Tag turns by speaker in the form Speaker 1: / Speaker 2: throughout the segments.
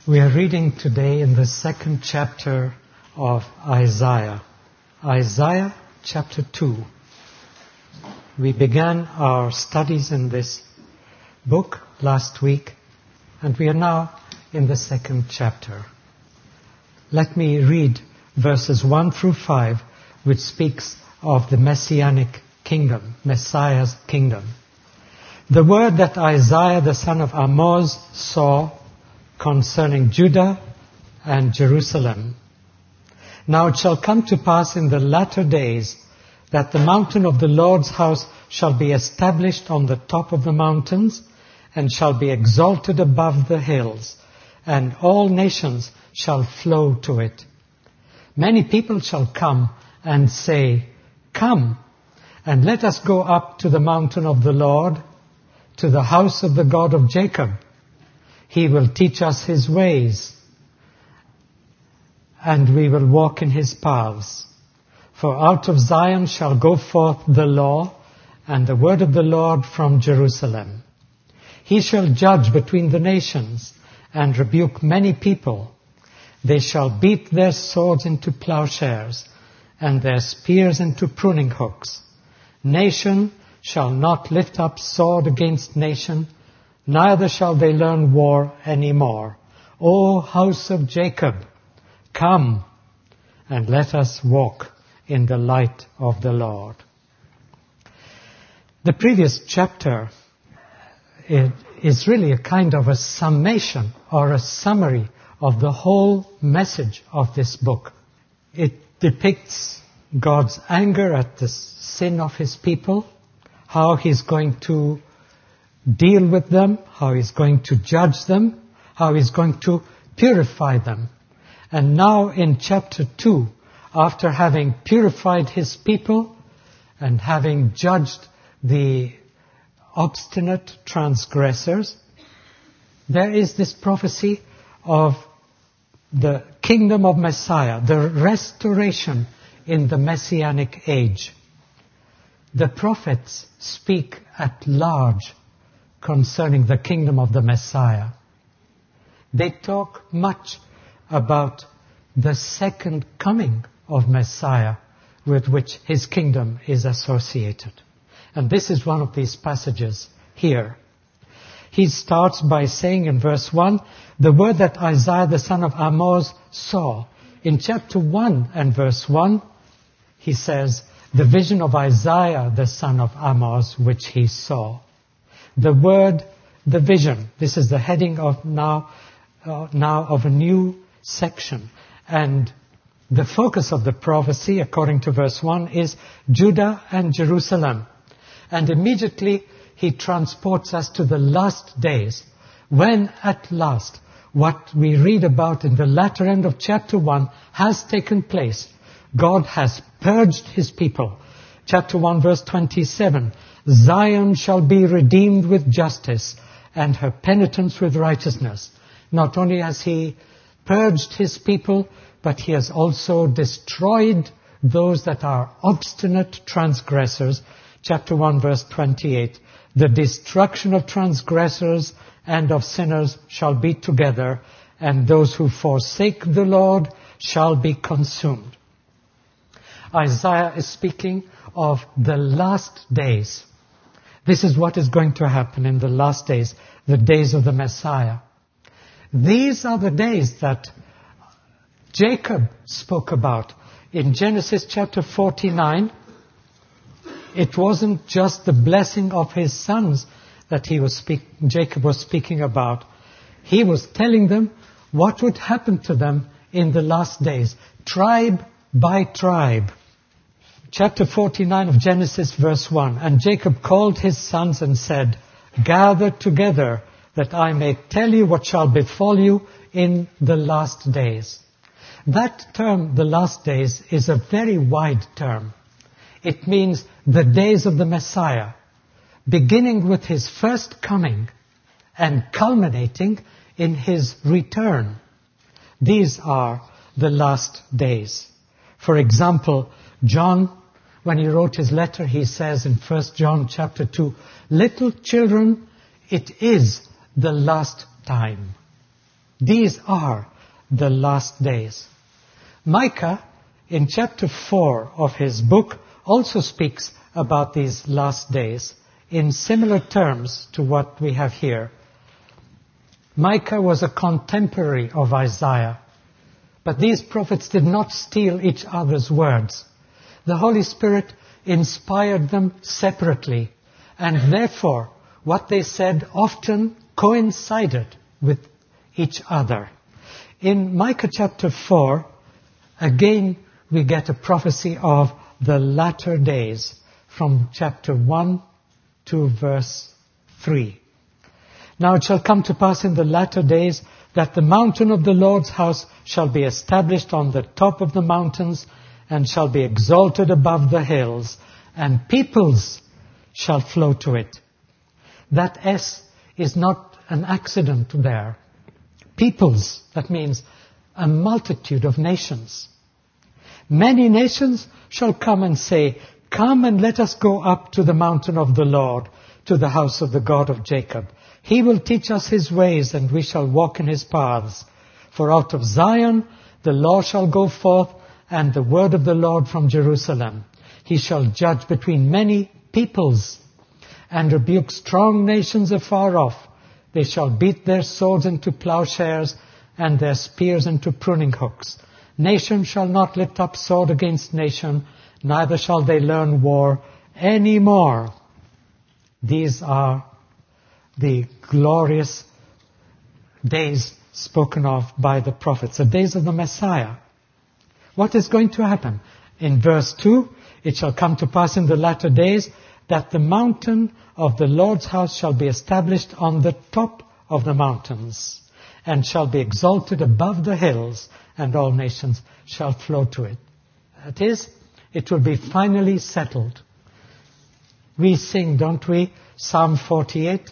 Speaker 1: We are reading today in the second chapter of Isaiah. Isaiah chapter 2. We began our studies in this book last week, and we are now in the second chapter. Let me read verses 1 through 5, which speaks of the Messianic kingdom, Messiah's kingdom. The word that Isaiah the son of Amoz saw concerning Judah and Jerusalem. Now it shall come to pass in the latter days that the mountain of the Lord's house shall be established on the top of the mountains and shall be exalted above the hills, and all nations shall flow to it. Many people shall come and say, Come, and let us go up to the mountain of the Lord, to the house of the God of Jacob. He will teach us his ways, and we will walk in his paths. For out of Zion shall go forth the law, and the word of the Lord from Jerusalem. He shall judge between the nations, and rebuke many people. They shall beat their swords into plowshares, and their spears into pruning hooks. Nation shall not lift up sword against nation, neither shall they learn war any more. O house of Jacob, come, and let us walk in the light of the Lord. The previous chapter is really a kind of a summation or a summary of the whole message of this book. It depicts God's anger at the sin of his people, how he's going to deal with them, how he's going to judge them, how he's going to purify them. And now in chapter 2, after having purified his people and having judged the obstinate transgressors, there is this prophecy of the kingdom of Messiah, the restoration in the Messianic age. The prophets speak at large concerning the kingdom of the Messiah. They talk much about the second coming of Messiah with which his kingdom is associated. And this is one of these passages here. He starts by saying in verse 1, the word that Isaiah the son of Amoz saw. In chapter 1 and verse 1, he says, the vision of Isaiah the son of Amoz which he saw. The word, the vision. This is the heading of now of a new section. And the focus of the prophecy, according to verse 1, is Judah and Jerusalem. And immediately he transports us to the last days, when at last what we read about in the latter end of chapter 1 has taken place. God has purged his people. Chapter 1 verse 27, Zion shall be redeemed with justice, and her penitence with righteousness. Not only has he purged his people, but he has also destroyed those that are obstinate transgressors. Chapter 1 verse 28, the destruction of transgressors and of sinners shall be together, and those who forsake the Lord shall be consumed. Isaiah is speaking of the last days. This is what is going to happen in the last days, the days of the Messiah. These are the days that Jacob spoke about. In Genesis chapter 49, it wasn't just the blessing of his sons that Jacob was speaking about. He was telling them what would happen to them in the last days, tribe by tribe. Chapter 49 of Genesis, verse 1. And Jacob called his sons and said, Gather together, that I may tell you what shall befall you in the last days. That term, the last days, is a very wide term. It means the days of the Messiah, beginning with his first coming and culminating in his return. These are the last days. For example, John, when he wrote his letter, he says in 1 John chapter 2, Little children, it is the last time. These are the last days. Micah, in chapter 4 of his book, also speaks about these last days in similar terms to what we have here. Micah was a contemporary of Isaiah, but these prophets did not steal each other's words. The Holy Spirit inspired them separately, and therefore what they said often coincided with each other. In Micah chapter 4, again we get a prophecy of the latter days from chapter 1 to verse 3. Now it shall come to pass in the latter days that the mountain of the Lord's house shall be established on the top of the mountains and shall be exalted above the hills, and peoples shall flow to it. That S is not an accident there. Peoples, that means a multitude of nations. Many nations shall come and say, Come and let us go up to the mountain of the Lord, to the house of the God of Jacob. He will teach us his ways, and we shall walk in his paths. For out of Zion the law shall go forth, and the word of the Lord from Jerusalem. He shall judge between many peoples, and rebuke strong nations afar off. They shall beat their swords into plowshares, and their spears into pruning hooks. Nation shall not lift up sword against nation, neither shall they learn war any more. These are the glorious days spoken of by the prophets, the days of the Messiah. What is going to happen? In verse 2, it shall come to pass in the latter days that the mountain of the Lord's house shall be established on the top of the mountains, and shall be exalted above the hills, and all nations shall flow to it. That is, it will be finally settled. We sing, don't we, Psalm 48?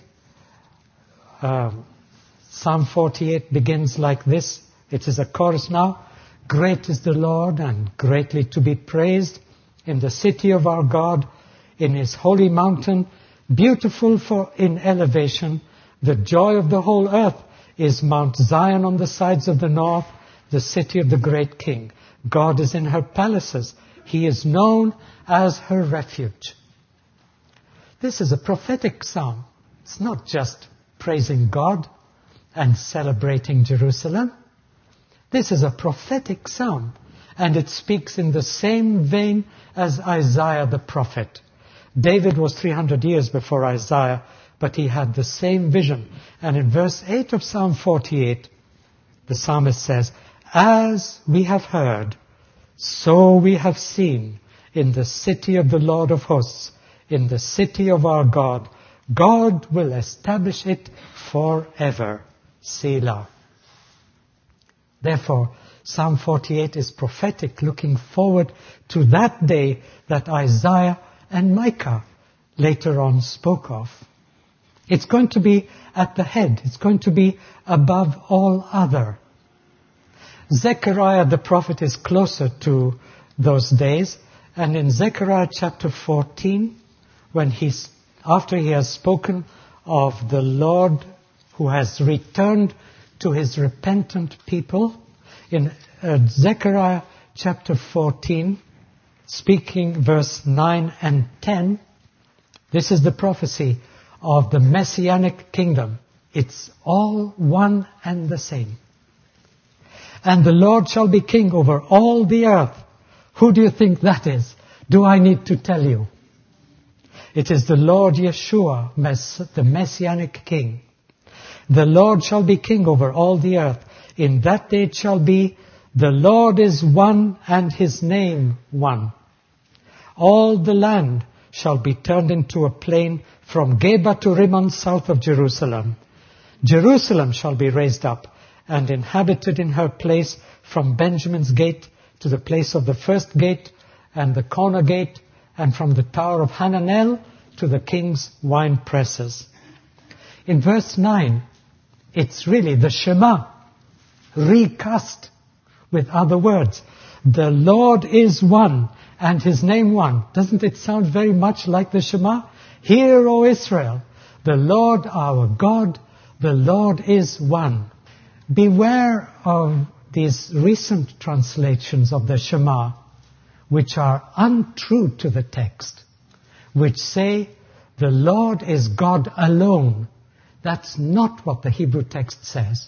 Speaker 1: Psalm 48 begins like this. It is a chorus now. Great is the Lord and greatly to be praised in the city of our God, in his holy mountain, beautiful in elevation. The joy of the whole earth is Mount Zion on the sides of the north, the city of the great King. God is in her palaces. He is known as her refuge. This is a prophetic psalm. It's not just praising God and celebrating Jerusalem. This is a prophetic psalm, and it speaks in the same vein as Isaiah the prophet. David was 300 years before Isaiah, but he had the same vision. And in verse 8 of Psalm 48, the psalmist says, As we have heard, so we have seen in the city of the Lord of hosts, in the city of our God. God will establish it forever. Selah. Therefore, Psalm 48 is prophetic, looking forward to that day that Isaiah and Micah later on spoke of. It's going to be at the head. It's going to be above all other. Zechariah the prophet is closer to those days, and in Zechariah chapter 14, after he has spoken of the Lord who has returned to his repentant people, in Zechariah chapter 14, speaking verse 9 and 10, this is the prophecy of the Messianic kingdom. It's all one and the same. And the Lord shall be king over all the earth. Who do you think that is? Do I need to tell you? It is the Lord Yeshua, the Messianic king. The Lord shall be king over all the earth. In that day it shall be, the Lord is one and his name one. All the land shall be turned into a plain from Geba to Rimmon south of Jerusalem. Jerusalem shall be raised up and inhabited in her place from Benjamin's gate to the place of the first gate and the corner gate, and from the tower of Hananel to the king's wine presses. In verse 9, it's really the Shema, recast with other words. The Lord is one and his name one. Doesn't it sound very much like the Shema? Hear, O Israel, the Lord our God, the Lord is one. beware of these recent translations of the Shema, which are untrue to the text, which say the Lord is God alone. That's not what the Hebrew text says.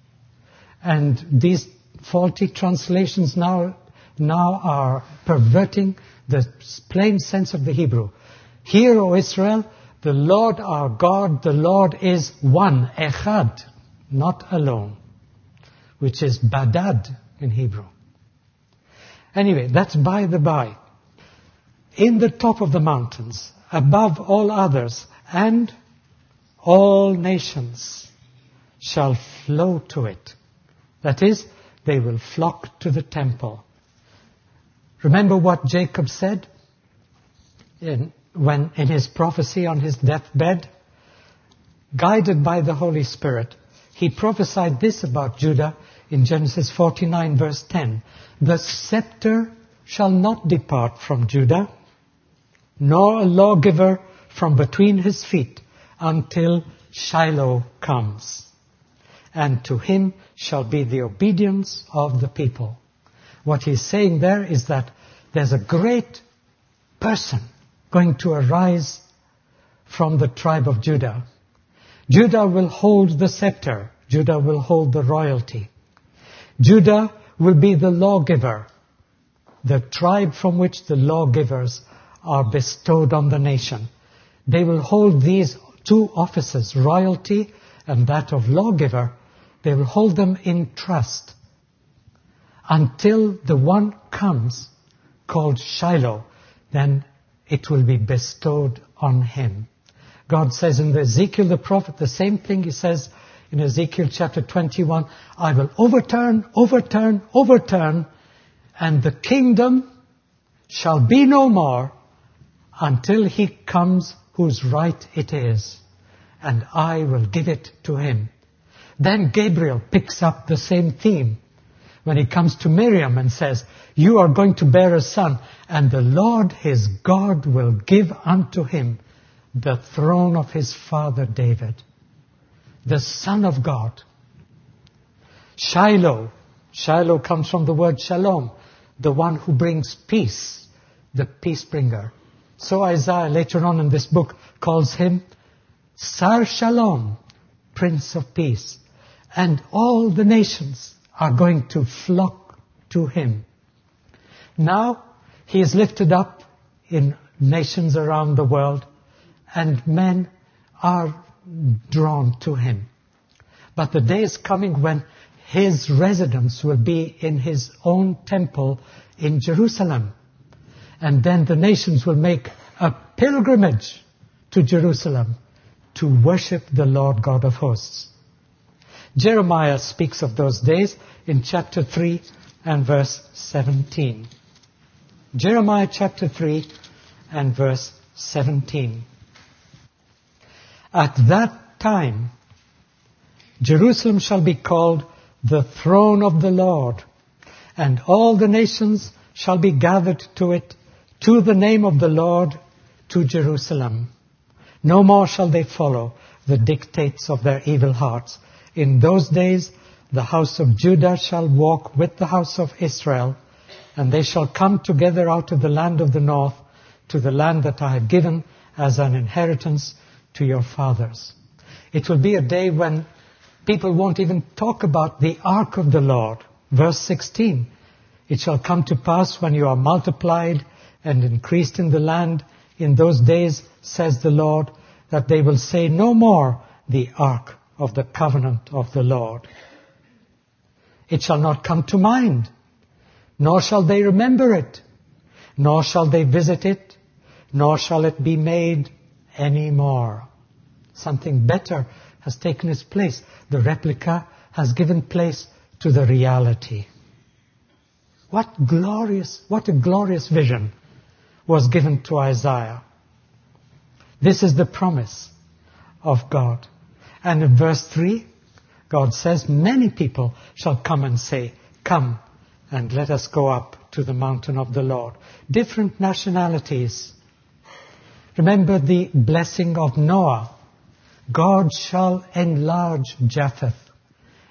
Speaker 1: And these faulty translations now are perverting the plain sense of the Hebrew. Hear, O Israel, the Lord our God, the Lord is one, echad, not alone, which is badad in Hebrew. Anyway, that's by the by. In the top of the mountains, above all others, and all nations shall flow to it. That is, they will flock to the temple. Remember what Jacob said in his prophecy on his deathbed? Guided by the Holy Spirit, he prophesied this about Judah in Genesis 49 verse 10. The scepter shall not depart from Judah, nor a lawgiver from between his feet, until Shiloh comes. And to him shall be the obedience of the people. What he's saying there is that there's a great person going to arise from the tribe of Judah. Judah will hold the scepter. Judah will hold the royalty. Judah will be the lawgiver, the tribe from which the lawgivers are bestowed on the nation. They will hold these two offices, royalty and that of lawgiver. They will hold them in trust until the one comes called Shiloh. Then it will be bestowed on him. God says in Ezekiel the prophet the same thing. He says in Ezekiel chapter 21, I will overturn, and the kingdom shall be no more until he comes whose right it is, and I will give it to him. Then Gabriel picks up the same theme when he comes to Miriam and says, you are going to bear a son, and the Lord his God will give unto him the throne of his father David, the Son of God. Shiloh comes from the word shalom, the one who brings peace, the peace bringer. So Isaiah later on in this book calls him Sar Shalom, Prince of Peace. And all the nations are going to flock to him. Now he is lifted up in nations around the world, and men are drawn to him. But the day is coming when his residence will be in his own temple in Jerusalem. And then the nations will make a pilgrimage to Jerusalem to worship the Lord God of hosts. Jeremiah speaks of those days in chapter 3 and verse 17. Jeremiah chapter 3 and verse 17. At that time, Jerusalem shall be called the throne of the Lord, and all the nations shall be gathered to it, to the name of the Lord, to Jerusalem. No more shall they follow the dictates of their evil hearts. In those days, the house of Judah shall walk with the house of Israel, and they shall come together out of the land of the north to the land that I have given as an inheritance to your fathers. It will be a day when people won't even talk about the ark of the Lord. Verse 16, it shall come to pass when you are multiplied and increased in the land in those days, says the Lord, that they will say no more the ark of the covenant of the Lord. It shall not come to mind, nor shall they remember it, nor shall they visit it, nor shall it be made any more. Something better has taken its place. The replica has given place to the reality. What a glorious vision was given to Isaiah. This is the promise of God. And in verse 3, God says, many people shall come and say, come and let us go up to the mountain of the Lord. Different nationalities. Remember the blessing of Noah. God shall enlarge Japheth,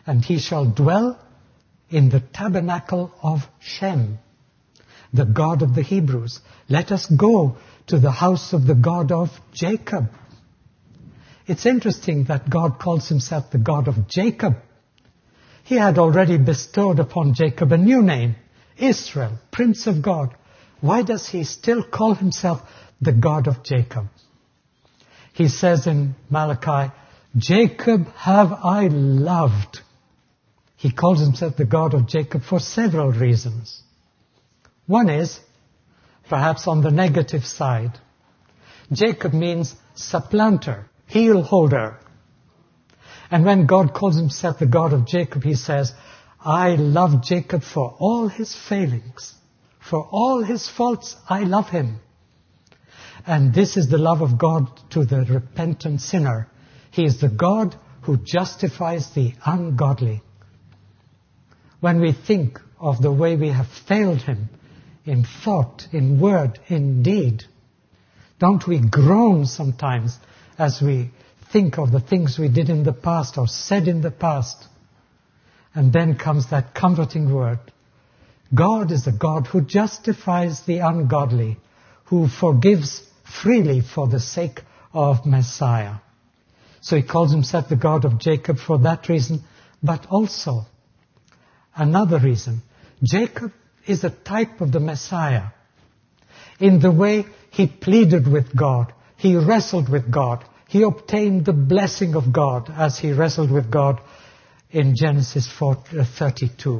Speaker 1: and he shall dwell in the tabernacle of Shem, the God of the Hebrews. Let us go to the house of the God of Jacob. It's interesting that God calls himself the God of Jacob. He had already bestowed upon Jacob a new name, Israel, Prince of God. Why does he still call himself the God of Jacob? He says in Malachi, Jacob have I loved. He calls himself the God of Jacob for several reasons. One is, perhaps on the negative side, Jacob means supplanter, heel holder. And when God calls himself the God of Jacob, he says, I love Jacob for all his failings. For all his faults, I love him. And this is the love of God to the repentant sinner. He is the God who justifies the ungodly. When we think of the way we have failed him in thought, in word, in deed, don't we groan sometimes as we think of the things we did in the past or said in the past? And then comes that comforting word. God is a God who justifies the ungodly, who forgives freely for the sake of Messiah. So he calls himself the God of Jacob for that reason, but also another reason. Jacob is a type of the Messiah. In the way he pleaded with God, he wrestled with God, he obtained the blessing of God as he wrestled with God in Genesis 32.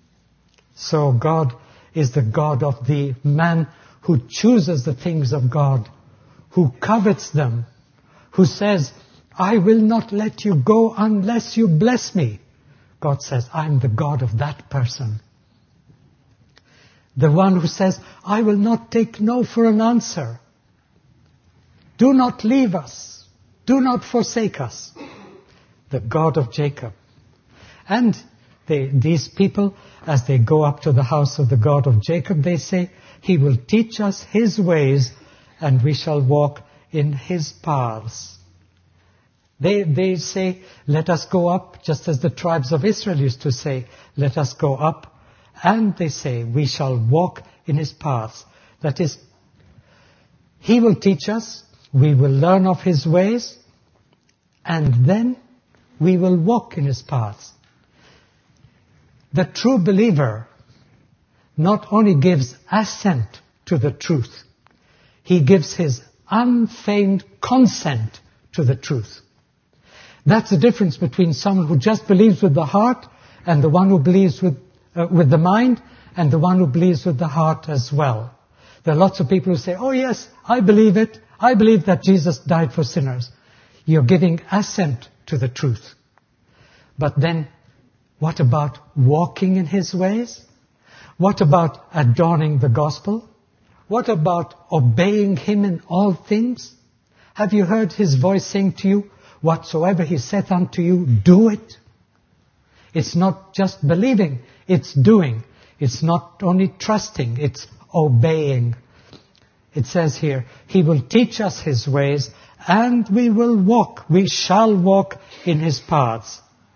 Speaker 1: So God is the God of the man who chooses the things of God, who covets them, who says, I will not let you go unless you bless me. God says, I'm the God of that person. The one who says, I will not take no for an answer. Do not leave us. Do not forsake us. The God of Jacob. And these people, as they go up to the house of the God of Jacob, they say, He will teach us His ways and we shall walk in His paths. They say, let us go up, just as the tribes of Israel used to say, let us go up. And they say, we shall walk in His paths. That is, He will teach us, we will learn of His ways, and then we will walk in His paths. The true believer not only gives assent to the truth, he gives his unfeigned consent to the truth. That's the difference between someone who just believes with the heart and the one who believes with the mind and the one who believes with the heart as well. There are lots of people who say, oh yes, I believe it. I believe that Jesus died for sinners. You're giving assent to the truth. But then, what about walking in His ways? What about adorning the gospel? What about obeying Him in all things? Have you heard His voice saying to you, whatsoever He saith unto you, do it? It's not just believing, it's doing. It's not only trusting, it's obeying. It says here, He will teach us His ways and we will walk. We shall walk in His paths.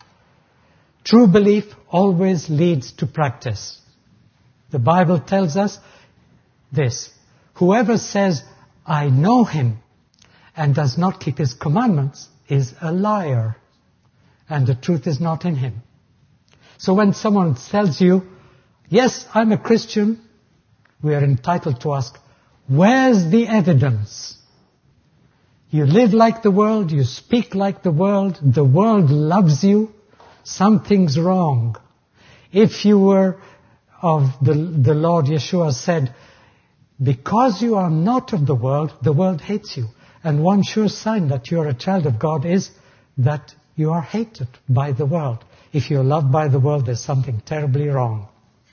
Speaker 1: True belief always leads to practice. The Bible tells us this. Whoever says, I know Him, and does not keep His commandments, is a liar, and the truth is not in him. So when someone tells you, yes, I'm a Christian, we are entitled to ask, where's the evidence? You live like the world, you speak like the world loves you, something's wrong. If you were of the Lord, Yeshua said, because you are not of the world hates you. And one sure sign that you are a child of God is that you are hated by the world. If you're loved by the world, there's something terribly wrong.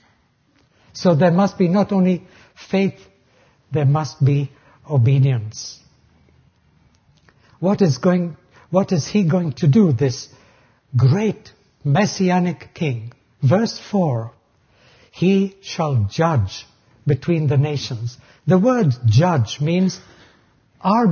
Speaker 1: So there must be not only faith, there must be obedience. What is He going to do, this great Messianic King? Verse 4, He shall judge between the nations. The word judge means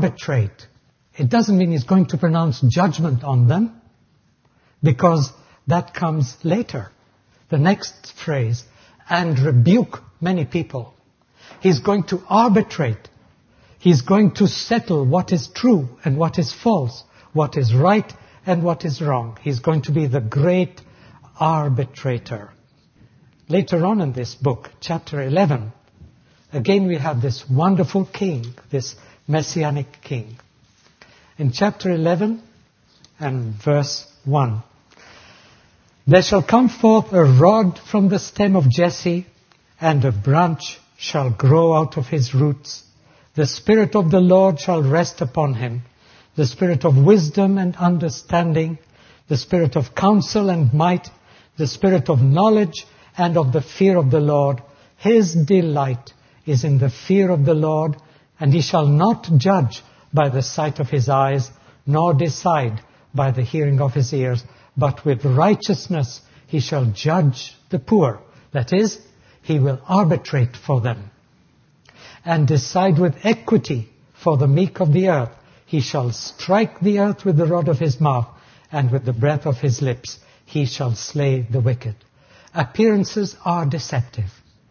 Speaker 1: arbitrate. It doesn't mean He's going to pronounce judgment on them, because That comes later. The next phrase, and rebuke many people. He's going to arbitrate. He's going to settle what is true and what is false, what is right and what is wrong. He's going to be the great arbitrator. Later on in this book, chapter 11, again we have this wonderful king, this messianic king. In chapter 11 and verse 1, there shall come forth a rod from the stem of Jesse, and a branch shall grow out of his roots. The Spirit of the Lord shall rest upon him, the Spirit of wisdom and understanding, the Spirit of counsel and might, the Spirit of knowledge and of the fear of the Lord. His delight is in the fear of the Lord, and he shall not judge by the sight of his eyes, nor decide by the hearing of his ears, but with righteousness he shall judge the poor. That is, he will arbitrate for them. And decide with equity for the meek of the earth. He shall strike the earth with the rod of his mouth, and with the breath of his lips he shall slay the wicked. Appearances are deceptive.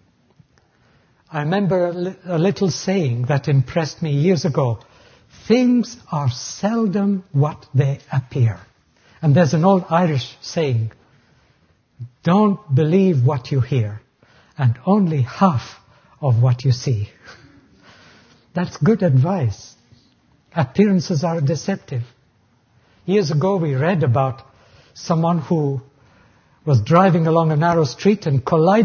Speaker 1: I remember a little saying that impressed me years ago. Things are seldom what they appear. And there's an old Irish saying, don't believe what you hear, and only half of what you see. That's good advice. Appearances are deceptive. Years ago we read about someone who was driving along a narrow street and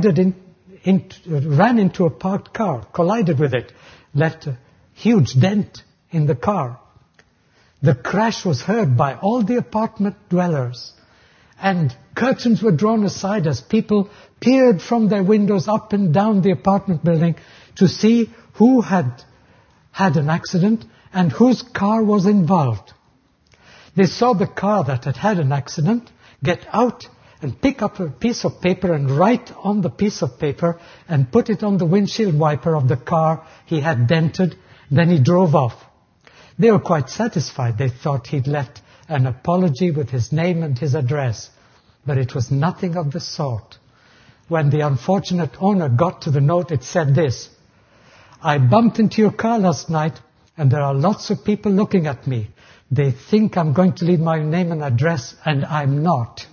Speaker 1: ran into a parked car, collided with it, left a huge dent in the car. The crash was heard by all the apartment dwellers, and curtains were drawn aside as people peered from their windows up and down the apartment building to see who had an accident and whose car was involved. They saw the car that had had an accident get out and pick up a piece of paper and write on the piece of paper and put it on the windshield wiper of the car he had dented. Then he drove off. They were quite satisfied. They thought he'd left an apology with his name and his address. But it was nothing of the sort. When the unfortunate owner got to the note, it said this: I bumped into your car last night, and there are lots of people looking at me. They think I'm going to leave my name and address, and I'm not.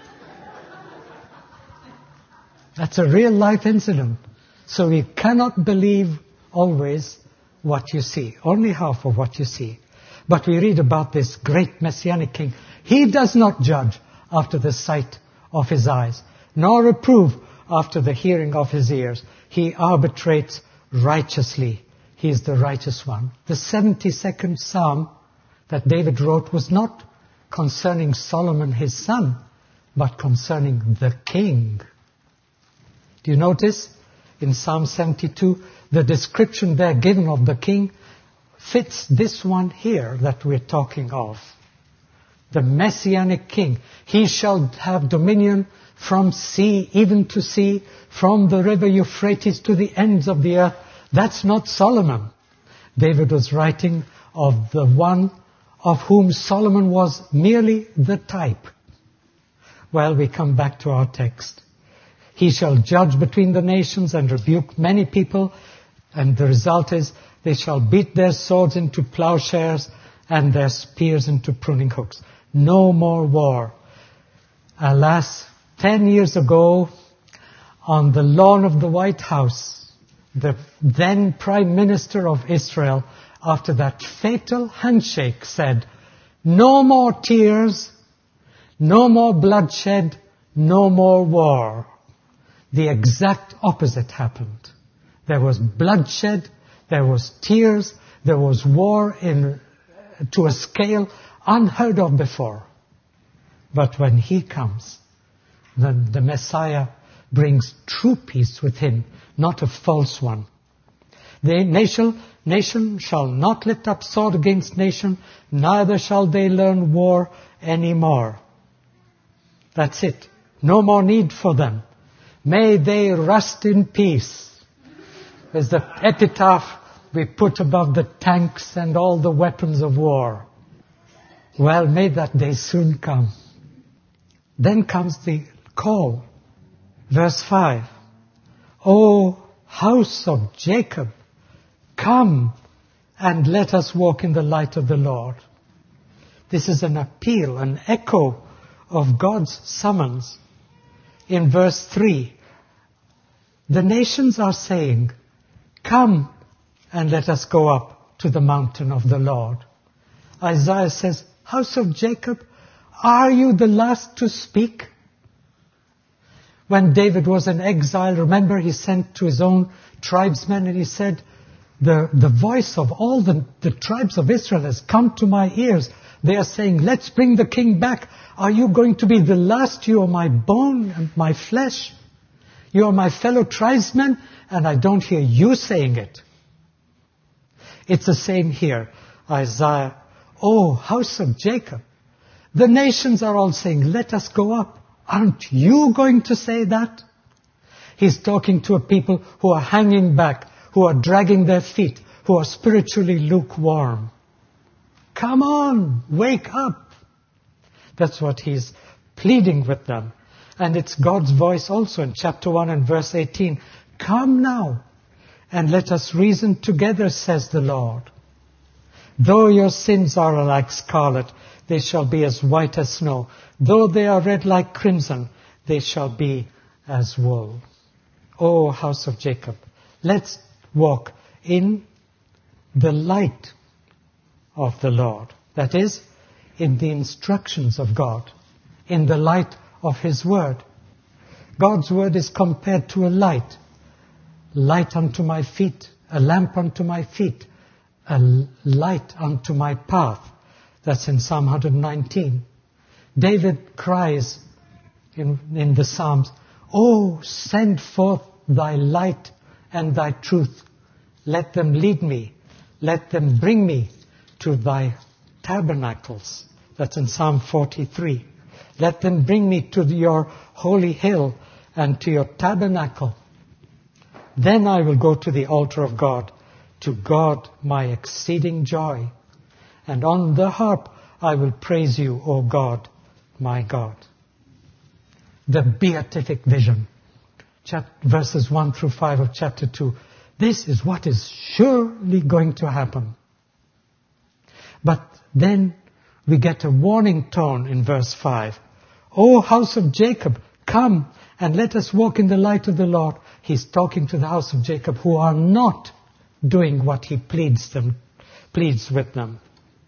Speaker 1: That's a real life incident. So we cannot believe always what you see, only half of what you see. But we read about this great messianic king. He does not judge after the sight of his eyes, nor reprove after the hearing of his ears. He arbitrates righteously. He is the righteous one. The 72nd Psalm that David wrote was not concerning Solomon his son, but concerning the king. Do you notice in Psalm 72, the description there given of the king fits this one here that we're talking of. The messianic king. He shall have dominion from sea even to sea, from the river Euphrates to the ends of the earth. That's not Solomon. David was writing of the one of whom Solomon was merely the type. Well, we come back to our text. He shall judge between the nations and rebuke many people, and the result is they shall beat their swords into plowshares and their spears into pruning hooks. No more war. Alas, 10 years ago, on the lawn of the White House, the then Prime Minister of Israel, after that fatal handshake, said, no more tears, no more bloodshed, no more war. The exact opposite happened. There was bloodshed, there was tears, there was war to a scale unheard of before. But when he comes, the Messiah brings true peace with him, not a false one. The nation shall not lift up sword against nation, neither shall they learn war anymore. That's it. No more need for them. May they rest in peace. Is the epitaph we put above the tanks and all the weapons of war. Well, may that day soon come. Then comes the call. Verse 5. O house of Jacob, come and let us walk in the light of the Lord. This is an appeal, an echo of God's summons. In verse 3, the nations are saying, come and let us go up to the mountain of the Lord. Isaiah says, house of Jacob, are you the last to speak? When David was in exile, remember he sent to his own tribesmen and he said, the voice of all the tribes of Israel has come to my ears. They are saying, let's bring the king back. Are you going to be the last? You are my bone and my flesh. You are my fellow tribesmen, and I don't hear you saying it. It's the same here. Isaiah, oh, house of Jacob. The nations are all saying, let us go up. Aren't you going to say that? He's talking to a people who are hanging back, who are dragging their feet, who are spiritually lukewarm. Come on, wake up. That's what he's pleading with them. And it's God's voice also in chapter 1 and verse 18. Come now, and let us reason together, says the Lord. Though your sins are like scarlet, they shall be as white as snow. Though they are red like crimson, they shall be as wool. O house of Jacob, let's walk in the light of the Lord. That is, in the instructions of God, in the light of His Word. God's Word is compared to a light. Light unto my feet, a lamp unto my feet, a light unto my path. That's in Psalm 119. David cries in the Psalms, oh, send forth thy light and thy truth. Let them lead me. Let them bring me to thy tabernacles. That's in Psalm 43. Let them bring me to your holy hill and to your tabernacle. Then I will go to the altar of God, to God my exceeding joy. And on the harp I will praise you, O God, my God. The beatific vision. Verses 1 through 5 of chapter 2. This is what is surely going to happen. But then we get a warning tone in verse 5. O house of Jacob, come and let us walk in the light of the Lord. He's talking to the house of Jacob who are not doing what he pleads with them.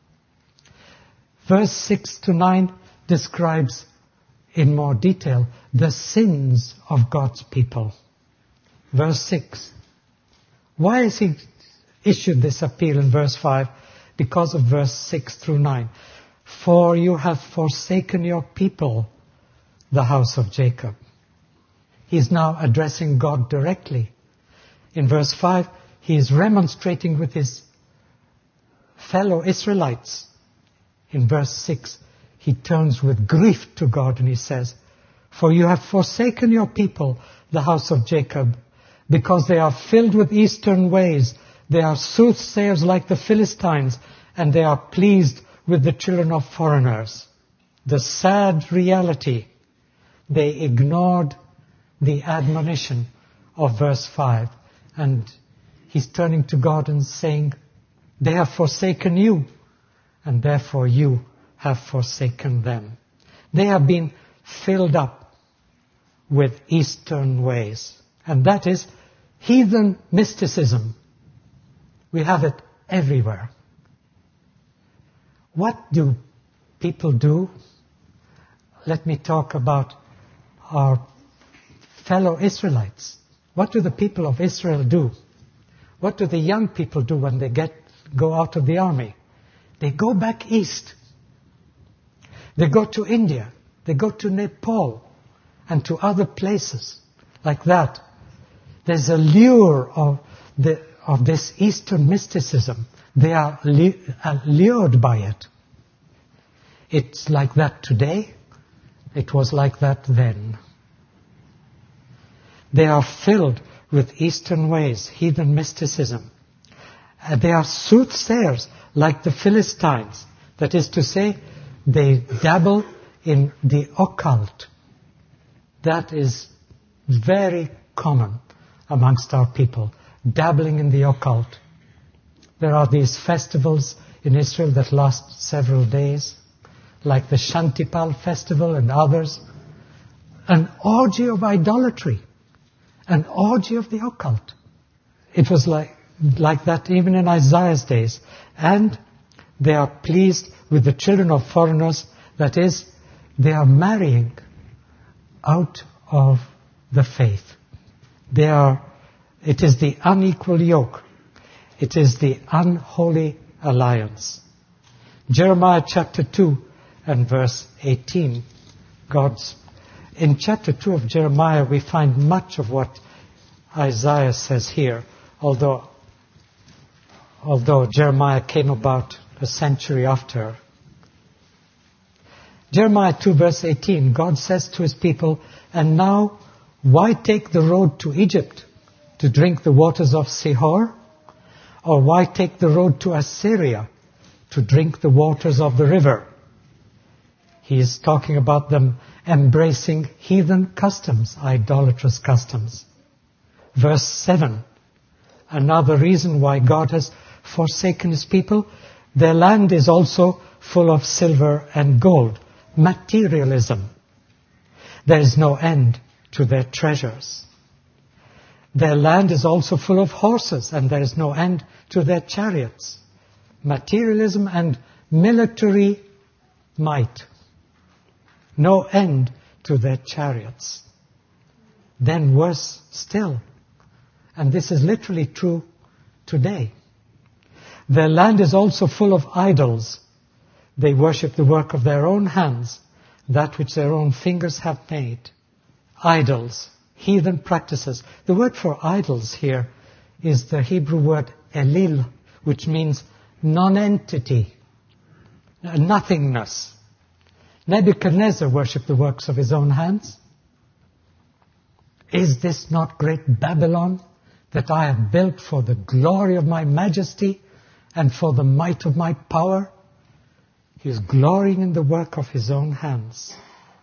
Speaker 1: Verse 6 to 9 describes in more detail the sins of God's people. Verse 6. Why has he issued this appeal in verse 5? Because of verse 6 through 9. For you have forsaken your people, the house of Jacob. He's now addressing God directly. In verse 5, he is remonstrating with his fellow Israelites. In verse 6, he turns with grief to God and he says, for you have forsaken your people, the house of Jacob, because they are filled with eastern ways. They are soothsayers like the Philistines, and they are pleased with the children of foreigners. The sad reality, they ignored the admonition of verse 5. And he's turning to God and saying, they have forsaken you, and therefore you have forsaken them. They have been filled up with Eastern ways. And that is heathen mysticism. We have it everywhere. What do people do? Let me talk about our fellow Israelites. What do the people of Israel do? What do the young people do when they go out of the army? They go back east. They go to India. They go to Nepal and to other places like that. There's a lure of this Eastern mysticism. They are lured by it. It's like that today. It was like that then. They are filled with Eastern ways, heathen mysticism. They are soothsayers like the Philistines. That is to say, they dabble in the occult. That is very common amongst our people, dabbling in the occult. There are these festivals in Israel that last several days, like the Shantipal festival and others. An orgy of idolatry, an orgy of the occult. It was like that even in Isaiah's days. And they are pleased with the children of foreigners, that is, they are marrying out of the faith. It is the unequal yoke. It is the unholy alliance. Jeremiah chapter 2 and verse 18. In chapter 2 of Jeremiah we find much of what Isaiah says here, although Jeremiah came about a century after. Jeremiah 2 verse 18, God says to his people, "And now, why take the road to Egypt to drink the waters of Sihor? Or why take the road to Assyria to drink the waters of the river?" He is talking about them embracing heathen customs, idolatrous customs. Verse 7, another reason why God has forsaken his people, their land is also full of silver and gold, materialism. There is no end to their treasures. Their land is also full of horses, and there is no end to their chariots. Materialism and military might. No end to their chariots. Then worse still, and this is literally true today. Their land is also full of idols. They worship the work of their own hands, that which their own fingers have made. Idols, heathen practices. The word for idols here is the Hebrew word elil, which means non-entity, nothingness. Nebuchadnezzar worshipped the works of his own hands. Is this not great Babylon that I have built for the glory of my majesty and for the might of my power? He is glorying in the work of his own hands.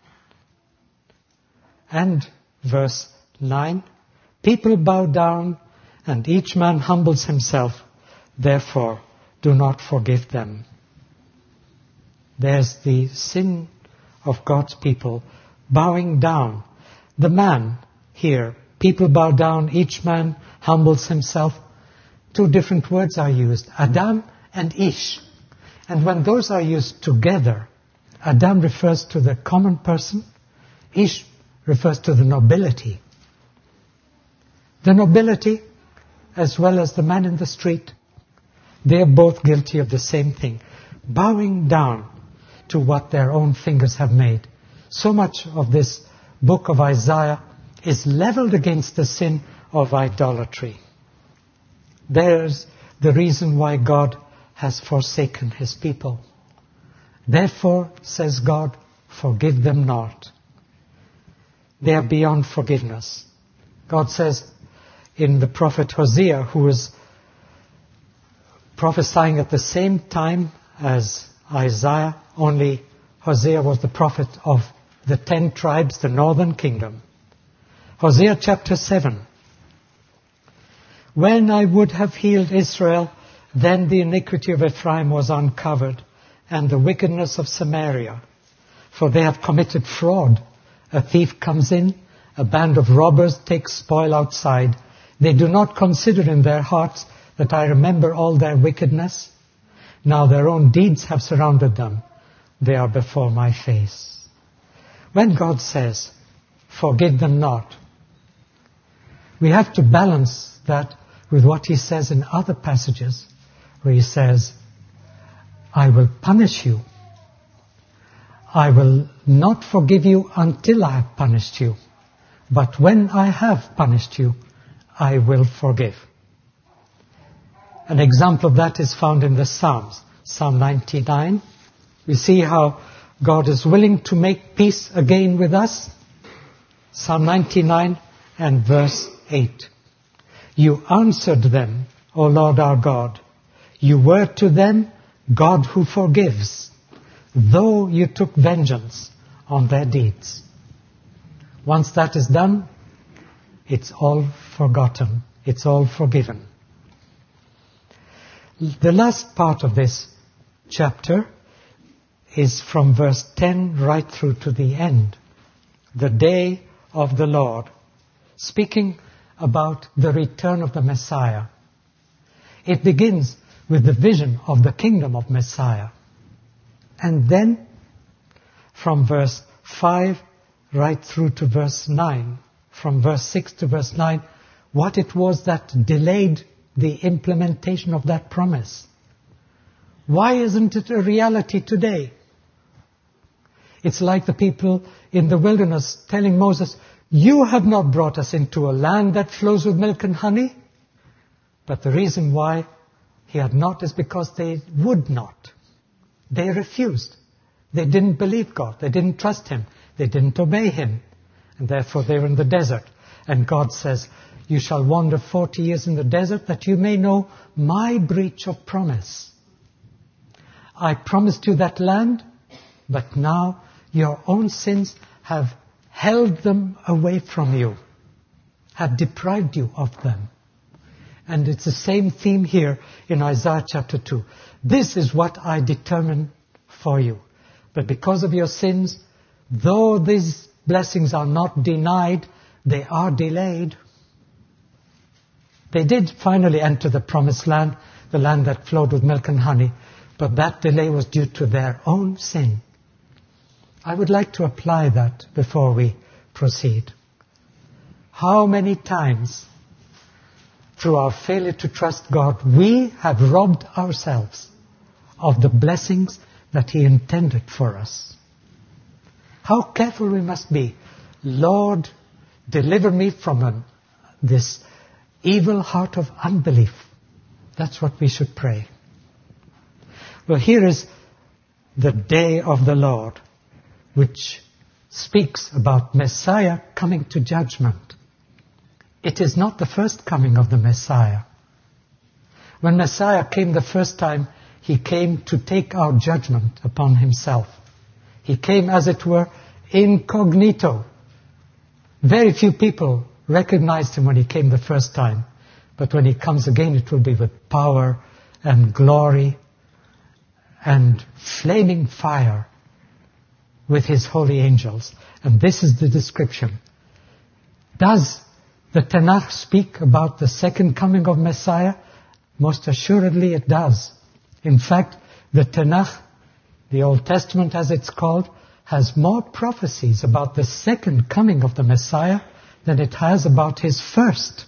Speaker 1: And verse 9, people bow down and each man humbles himself. Therefore, do not forgive them. There's the sin of God's people bowing down. The man here, people bow down, each man humbles himself. Two different words are used, Adam and Ish. And when those are used together, Adam refers to the common person, Ish refers to the nobility. The nobility, as well as the man in the street, they are both guilty of the same thing, bowing down to what their own fingers have made. So much of this book of Isaiah is leveled against the sin of idolatry. There's the reason why God has forsaken his people. Therefore, says God, forgive them not. They are beyond forgiveness. God says in the prophet Hosea, who was prophesying at the same time as Isaiah, only Hosea was the prophet of the 10 tribes, the northern kingdom. Hosea chapter 7. When I would have healed Israel, then the iniquity of Ephraim was uncovered, and the wickedness of Samaria. For they have committed fraud. A thief comes in, a band of robbers takes spoil outside. They do not consider in their hearts that I remember all their wickedness. Now their own deeds have surrounded them. They are before my face. When God says, forgive them not, we have to balance that with what he says in other passages, where he says, I will punish you. I will not forgive you until I have punished you. But when I have punished you, I will forgive. An example of that is found in the Psalms. Psalm 99. We see how God is willing to make peace again with us. Psalm 99 and verse 8. You answered them, O Lord our God. You were to them God who forgives. Though you took vengeance on their deeds. Once that is done, it's all forgotten. It's all forgiven. The last part of this chapter is from verse 10 right through to the end. The day of the Lord. Speaking about the return of the Messiah. It begins with the vision of the kingdom of Messiah. And then, from verse 5 right through to verse 9, from verse 6 to verse 9, what it was that delayed the implementation of that promise. Why isn't it a reality today? It's like the people in the wilderness telling Moses, "You have not brought us into a land that flows with milk and honey." But the reason why he had not is because they would not. They refused. They didn't believe God. They didn't trust Him. They didn't obey Him. And therefore they were in the desert. And God says, "You shall wander 40 years in the desert that you may know my breach of promise. I promised you that land, but now your own sins have held them away from you, have deprived you of them." And it's the same theme here in Isaiah chapter 2. This is what I determined for you. But because of your sins, though these blessings are not denied, they are delayed. They did finally enter the promised land, the land that flowed with milk and honey, but that delay was due to their own sin. I would like to apply that before we proceed. How many times, through our failure to trust God, we have robbed ourselves of the blessings that He intended for us. How careful we must be. Lord, deliver me from this evil heart of unbelief. That's what we should pray. Well, here is the day of the Lord, which speaks about Messiah coming to judgment. It is not the first coming of the Messiah. When Messiah came the first time, He came to take our judgment upon Himself. He came, as it were, incognito. Very few people recognized Him when He came the first time. But when He comes again, it will be with power and glory and flaming fire with His holy angels. And this is the description. Does the Tanakh speak about the second coming of Messiah? Most assuredly it does. In fact, the Tanakh, the Old Testament as it's called, has more prophecies about the second coming of the Messiah than it has about His first.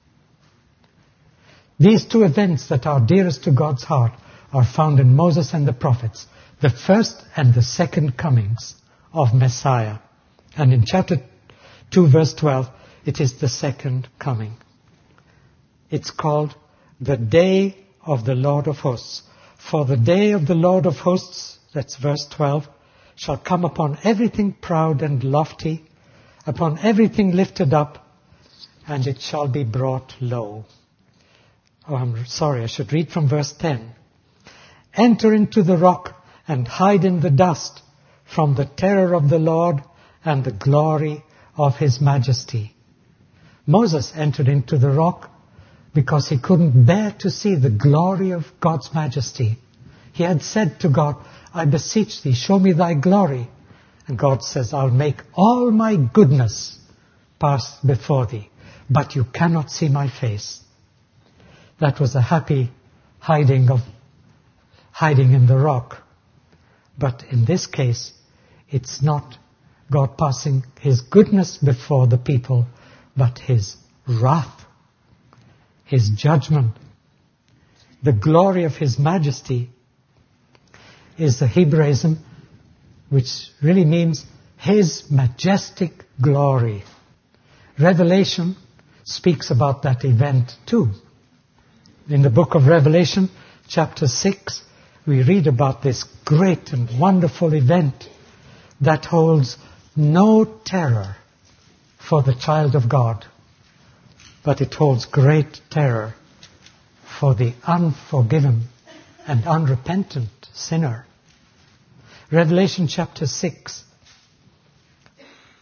Speaker 1: These two events that are dearest to God's heart are found in Moses and the prophets, the first and the second comings of Messiah. And in chapter 2, verse 12, it is the second coming. It's called the day of the Lord of hosts. For the day of the Lord of hosts, that's verse 12, shall come upon everything proud and lofty, upon everything lifted up, and it shall be brought low. Oh, I'm sorry, I should read from verse 10. Enter into the rock and hide in the dust from the terror of the Lord and the glory of His majesty. Moses entered into the rock because he couldn't bear to see the glory of God's majesty. He had said to God, "I beseech thee, show me thy glory." And God says, "I'll make all my goodness pass before thee, but you cannot see my face." That was a happy hiding in the rock. But in this case, it's not God passing His goodness before the people, but His wrath, His judgment. The glory of His majesty is the Hebraism, which really means His majestic glory. Revelation speaks about that event too. In the book of Revelation, chapter 6, we read about this great and wonderful event that holds no terror for the child of God, but it holds great terror for the unforgiven and unrepentant sinner. Revelation chapter 6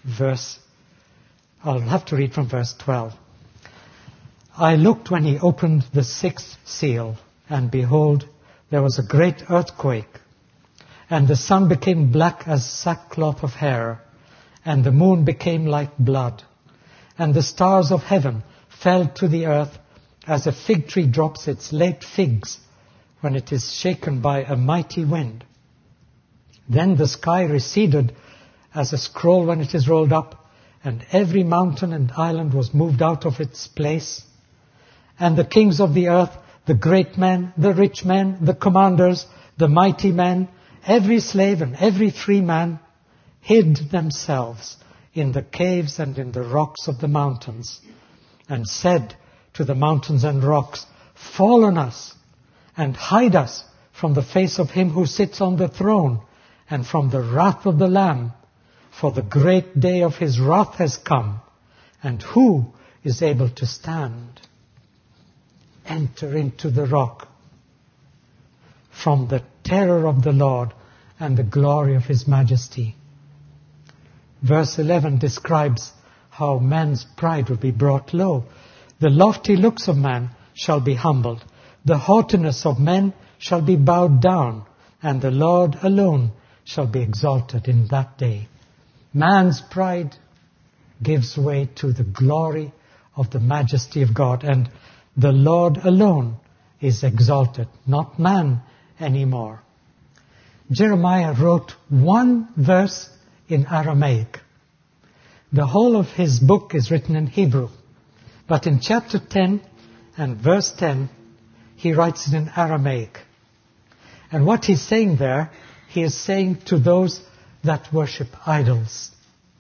Speaker 1: I'll have to read from verse 12. I looked when he opened the sixth seal, and behold, there was a great earthquake, and the sun became black as sackcloth of hair, and the moon became like blood, and the stars of heaven fell to the earth as a fig tree drops its late figs when it is shaken by a mighty wind. Then the sky receded as a scroll when it is rolled up, and every mountain and island was moved out of its place. And the kings of the earth, the great men, the rich men, the commanders, the mighty men, every slave and every free man, hid themselves in the caves and in the rocks of the mountains, and said to the mountains and rocks, fall on us, and hide us from the face of him who sits on the throne, and from the wrath of the Lamb. For the great day of his wrath has come, and who is able to stand? Enter into the rock from the terror of the Lord and the glory of his majesty. Verse 11 describes how man's pride will be brought low. The lofty looks of man shall be humbled. The haughtiness of men shall be bowed down, and the Lord alone shall be exalted in that day. Man's pride gives way to the glory of the majesty of God, and the Lord alone is exalted, not man anymore. Jeremiah wrote one verse in Aramaic. The whole of his book is written in Hebrew. But in chapter 10 and verse 10, he writes it in Aramaic. And what he's saying there, he is saying to those that worship idols.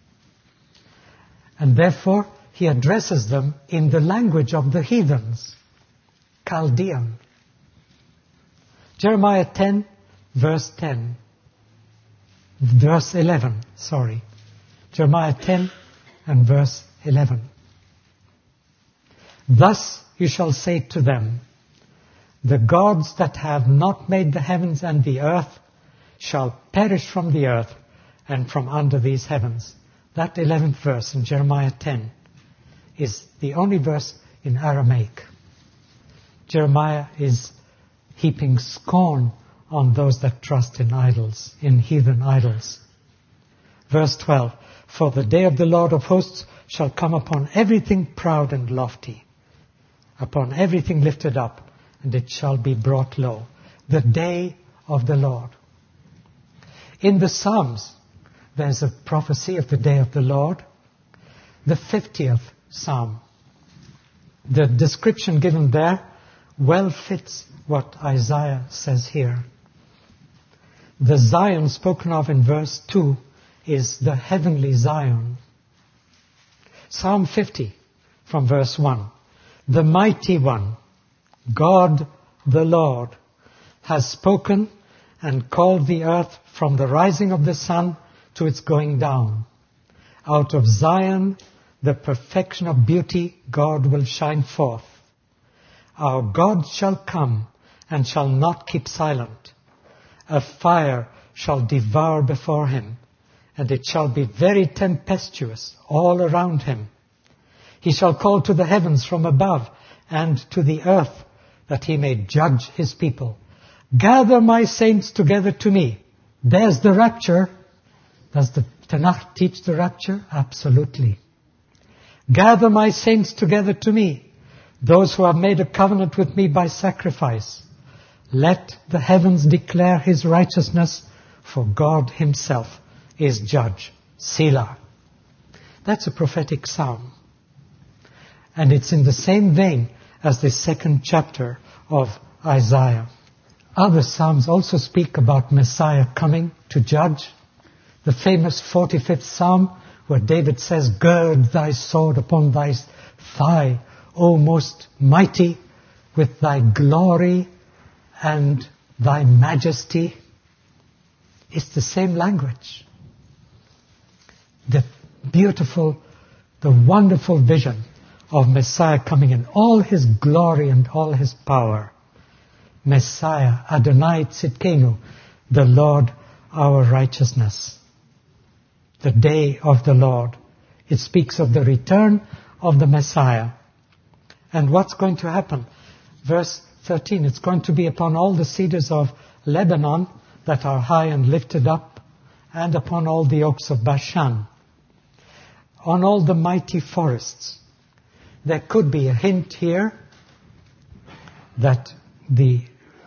Speaker 1: And therefore, he addresses them in the language of the heathens, Chaldean. Jeremiah 10, verse 10. Verse 11, sorry. Jeremiah 10 and verse 11. Thus you shall say to them, the gods that have not made the heavens and the earth shall perish from the earth and from under these heavens. That 11th verse in Jeremiah 10 is the only verse in Aramaic. Jeremiah is heaping scorn on those that trust in idols, in heathen idols. Verse 12, for the day of the Lord of hosts shall come upon everything proud and lofty, upon everything lifted up, and it shall be brought low. The day of the Lord. In the Psalms, there's a prophecy of the day of the Lord. The 50th Psalm. The description given there well fits what Isaiah says here. The Zion spoken of in verse 2 is the heavenly Zion. Psalm 50 from verse 1. The mighty one, God the Lord, has spoken and called the earth from the rising of the sun to its going down. Out of Zion, the perfection of beauty, God will shine forth. Our God shall come and shall not keep silent. A fire shall devour before him, and it shall be very tempestuous all around him. He shall call to the heavens from above and to the earth, that he may judge his people. Gather my saints together to me. There's the rapture. Does the Tanakh teach the rapture? Absolutely. Gather my saints together to me, those who have made a covenant with me by sacrifice. Let the heavens declare his righteousness, for God himself is judge. Selah. That's a prophetic psalm. And it's in the same vein as the second chapter of Isaiah. Other psalms also speak about Messiah coming to judge. The famous 45th Psalm, where David says, gird thy sword upon thy thigh, O most mighty, with thy glory and thy majesty. It's the same language. The beautiful, the wonderful vision of Messiah coming in all his glory and all his power. Messiah, Adonai Tzidkenu, the Lord our righteousness. the day of the Lord. It speaks of the return of the Messiah. And what's going to happen? Verse 13, it's going to be upon all the cedars of Lebanon that are high and lifted up, and upon all the oaks of Bashan, on all the mighty forests. There could be a hint here that the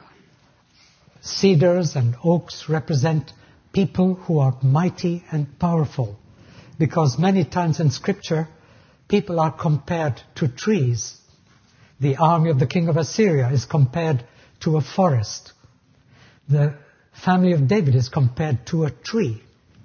Speaker 1: cedars and oaks represent people who are mighty and powerful, because many times in Scripture, people are compared to trees. The army of the king of Assyria is compared to a forest. The family of David is compared to a tree,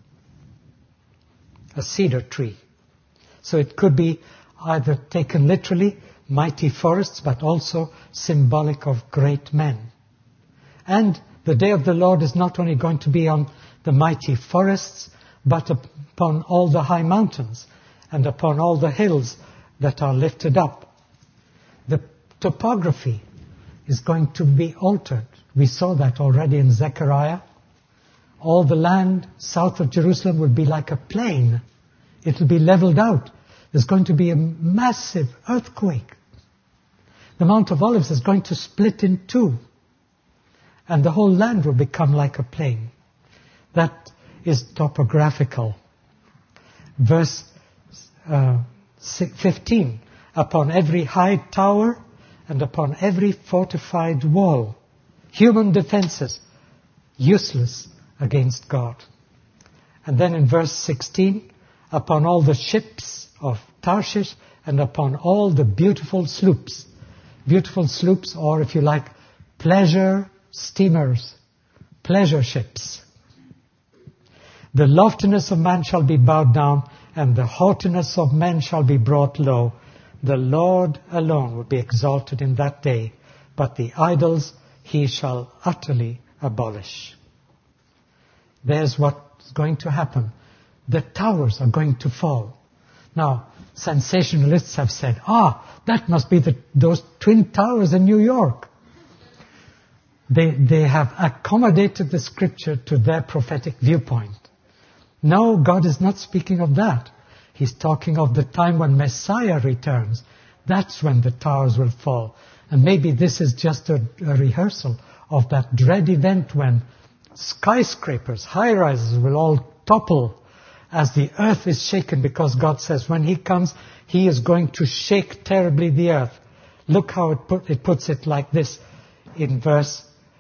Speaker 1: a cedar tree. So it could be either taken literally, mighty forests, but also symbolic of great men. And the day of the Lord is not only going to be on the mighty forests, but upon all the high mountains and upon all the hills that are lifted up. The topography is going to be altered. We saw that already in Zechariah. All the land south of Jerusalem will be like a plain. It will be leveled out. There's going to be a massive earthquake. The Mount of Olives is going to split in two, and the whole land will become like a plain. That is topographical. Verse 15, upon every high tower and upon every fortified wall, human defenses, useless against God. And then in verse 16, upon all the ships of Tarshish and upon all the beautiful sloops. Beautiful sloops, or if you like, pleasure steamers, pleasure ships. The loftiness of man shall be bowed down, and the haughtiness of men shall be brought low. The Lord alone will be exalted in that day, but the idols he shall utterly abolish. There's what's going to happen. The towers are going to fall. Now, sensationalists have said, that must be those twin towers in New York. They have accommodated the Scripture to their prophetic viewpoint. No, God is not speaking of that. He's talking of the time when Messiah returns. That's when the towers will fall. And maybe this is just a rehearsal of that dread event when skyscrapers, high-rises will all topple as the earth is shaken, because God says when He comes, He is going to shake terribly the earth. Look how it puts it like this in verse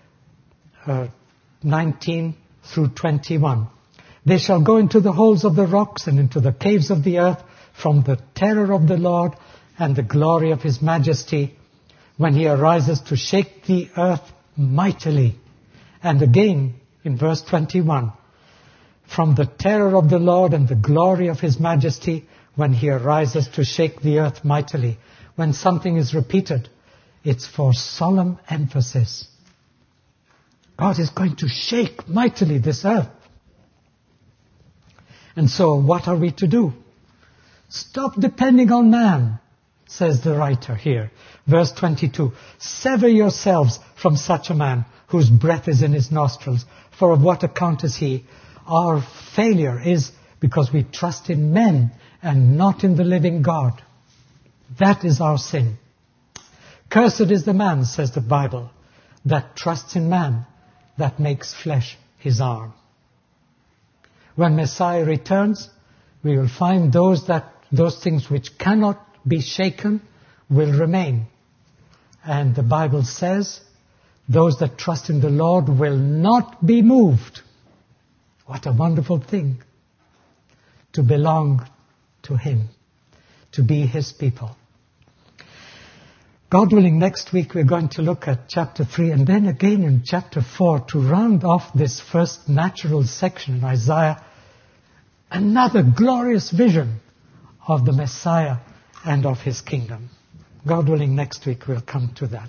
Speaker 1: 19 through 21. They shall go into the holes of the rocks and into the caves of the earth from the terror of the Lord and the glory of His majesty, when He arises to shake the earth mightily. And again in verse 21, from the terror of the Lord and the glory of His majesty, when He arises to shake the earth mightily. When something is repeated, it's for solemn emphasis. God is going to shake mightily this earth. And so what are we to do? Stop depending on man, says the writer here. Verse 22, sever yourselves from such a man whose breath is in his nostrils. For of what account is he? Our failure is because we trust in men and not in the living God. That is our sin. Cursed is the man, says the Bible, that trusts in man, that makes flesh his arm. When Messiah returns, we will find those things which cannot be shaken will remain. And the Bible says, those that trust in the Lord will not be moved. What a wonderful thing to belong to Him, to be His people. God willing, next week we're going to look at chapter 3 and then again in chapter 4 to round off this first natural section in Isaiah, another glorious vision of the Messiah and of His kingdom. God willing, next week we'll come to that.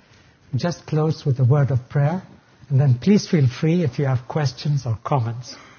Speaker 1: Just close with a word of prayer, and then please feel free if you have questions or comments.